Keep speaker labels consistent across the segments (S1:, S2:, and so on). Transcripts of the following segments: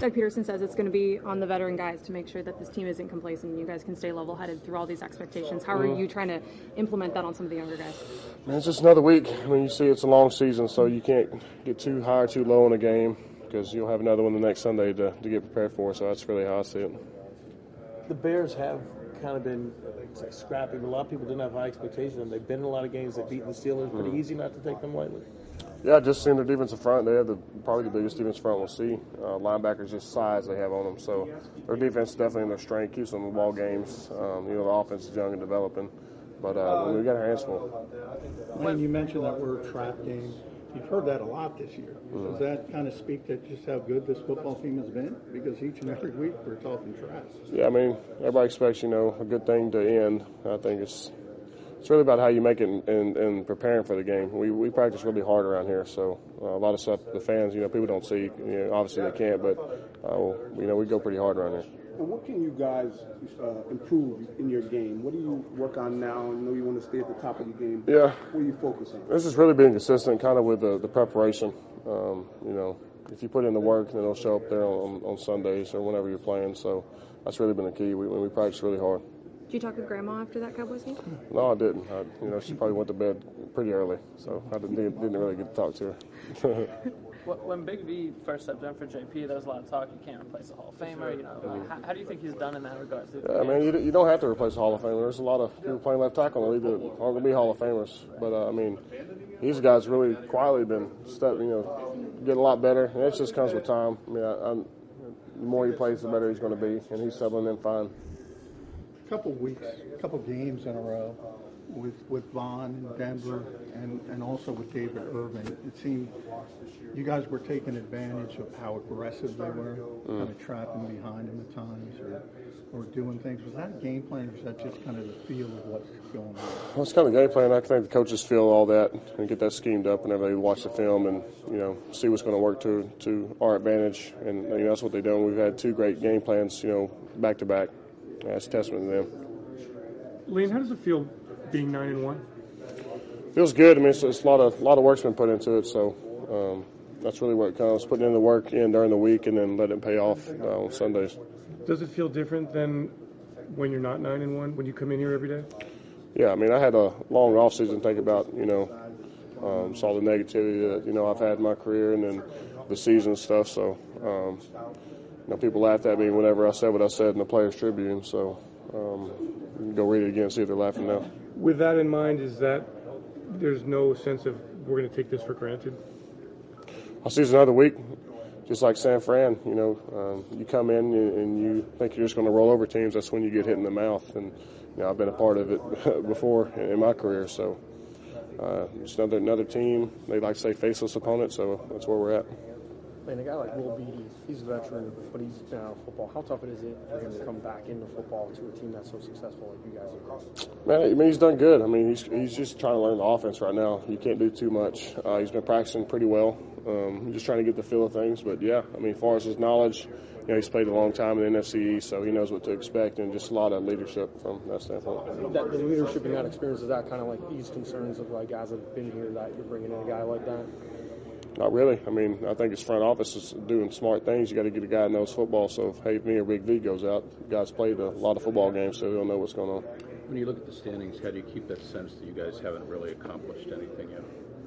S1: Doug Peterson says it's going to be on the veteran guys to make sure that this team isn't complacent and you guys can stay level-headed through all these expectations. How are you trying to implement that on some of the younger guys?
S2: Man, it's just another week. I mean, you see it's a long season, so you can't get too high or too low in a game because you'll have another one the next Sunday to get prepared for. So that's really how I see it.
S3: The Bears have kind of been scrapping. A lot of people didn't have high expectations, and they've been in a lot of games. They've beaten the Steelers. Pretty easy not to take them lightly.
S2: Yeah, just seeing their defensive front. They have probably the biggest defensive front we'll see. Linebackers, just size they have on them. So their defense is definitely in their strength, keeps them in ball games. The offense is young and developing. But we got our hands full.
S4: When you mentioned that word trap game, you've heard that a lot this year. Does that kind of speak to just how good this football team has been? Because each and every week we're talking traps.
S2: Yeah, I mean, everybody expects, a good thing to end. I think it's really about how you make it and preparing for the game. We practice really hard around here, so a lot of stuff the fans, people don't see. Obviously they can't, but we go pretty hard around here.
S5: And what can you guys improve in your game? What do you work on now? I know you want to stay at the top of your game.
S2: Yeah.
S5: What do you focus on?
S2: This is really being consistent, kind of with the preparation. If you put in the work, then it'll show up there on Sundays or whenever you're playing. So that's really been the key. We practice really hard.
S1: Did you talk to Grandma after that Cowboys game?
S2: No, I didn't. She probably went to bed pretty early, so I didn't really get to talk to her.
S6: When Big V first stepped in for JP, there was a lot of talk you can't replace a Hall of Famer. How do you think he's done in that regard?
S2: Yeah, I mean, you don't have to replace a Hall of Famer. There's a lot of people playing left tackle in the league that aren't going to be Hall of Famers. But these guys really quietly been getting a lot better, and it just comes with time. The more he plays, the better he's going to be, and he's settling in fine.
S4: Couple games in a row with Vaughn and Denver and also with David Irving. It seemed you guys were taking advantage of how aggressive they were, kind of trapping behind them at times or doing things. Was that a game plan or was that just kind of the feel of what's going on?
S2: Well, it's kind of the game plan. I think the coaches feel all that and get that schemed up whenever they watch the film and, see what's going to work to our advantage. And, that's what they're doing. We've had two great game plans, back to back. That's a testament to them.
S7: Lane, how does it feel being 9-1?
S2: Feels good. I mean, it's a lot of work's been put into it, so that's really what it counts. Putting in the work in during the week and then letting it pay off on Sundays.
S7: Does it feel different than when you're not 9-1, when you come in here every day?
S2: Yeah, I mean, I had a long off season to think about, saw the negativity that, I've had in my career and then the season stuff, so people laughed at me whenever I said what I said in the Players Tribune, so you can go read it again and see if they're laughing now.
S7: With that in mind, is that there's no sense of we're going to take this for granted?
S2: I'll see it's another week, just like San Fran. You come in and you think you're just going to roll over teams. That's when you get hit in the mouth, and I've been a part of it before in my career, so it's another team. They like to say faceless opponent, so that's where we're at.
S8: And a guy like Will Beatty, he's a veteran, but he's been out of football. How tough is it for him to come back into football to a team that's so successful like you guys are?
S2: Man, I mean, he's done good. I mean, he's just trying to learn the offense right now. You can't do too much. He's been practicing pretty well. He's just trying to get the feel of things. But, yeah, I mean, as far as his knowledge, he's played a long time in the NFC East, so he knows what to expect, and just a lot of leadership from that standpoint.
S8: The leadership in that experience, is that kind of like ease concerns of like guys that have been here that you're bringing in a guy like that?
S2: Not really. I mean, I think his front office is doing smart things. You got to get a guy that knows football. So if me or Big V goes out, the guy's played a lot of football games, so he'll know what's going on.
S9: When you look at the standings, how do you keep that sense that you guys haven't really accomplished anything yet?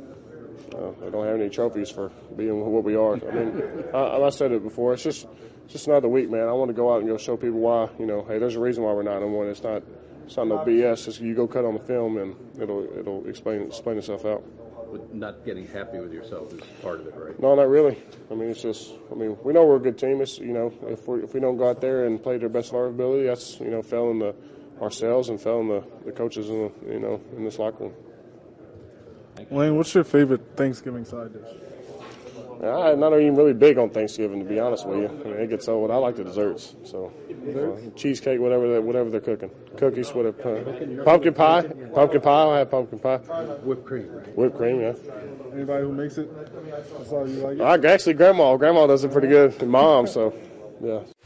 S2: I don't have any trophies for being what we are. I mean, I said it before. It's just another week, man. I want to go out and go show people why. Hey, there's a reason why we're 9-1. It's not no BS. It's you go cut on the film and it'll explain itself out.
S9: But not getting happy with yourself is part of it, right?
S2: No, not really. I mean, we know we're a good team. It's, if we don't go out there and play to the best of our ability, that's, failing ourselves and failing the coaches in this locker room.
S10: Lane, what's your favorite Thanksgiving side dish?
S2: I'm not even really big on Thanksgiving, to be honest with you. I mean, it gets old. I like the desserts. So, cheesecake, whatever they're cooking. Cookies, whatever. Pumpkin pie. I have pumpkin pie.
S9: Whipped cream, right?
S2: Whipped cream, yeah.
S10: Anybody who makes it, that's all you like it?
S2: Actually, Grandma. Grandma does it pretty good. And Mom, so, yeah.